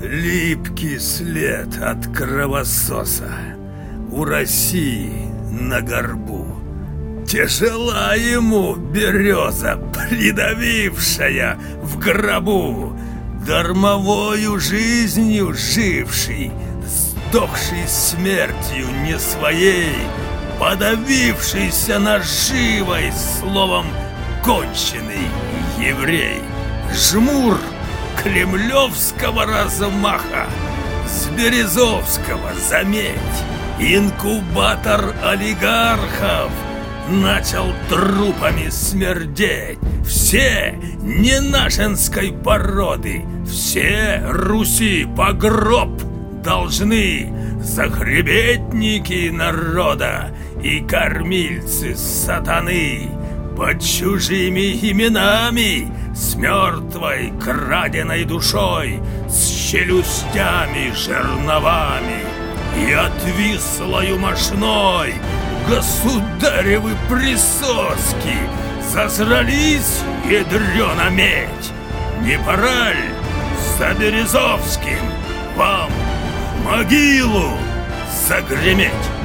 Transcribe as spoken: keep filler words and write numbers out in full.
Липкий след от кровососа у России на горбу. Тяжела ему береза, придавившая в гробу, дармовою жизнью живший, сдохший смертью не своей, подавившийся наживой, словом, конченый еврей. Жмур кремлевского размаха, с Березовского, заметь, инкубатор олигархов начал трупами смердеть. Все ненашенской породы, все Руси по гроб должны, захребетники народа и кормильцы сатаны, под чужими именами, с мертвой краденой душой, с челюстями жерновами и отвислою мошной государевы присоски зазрались ядрёна медь. Не пора ль за Березовским вам в могилу загреметь?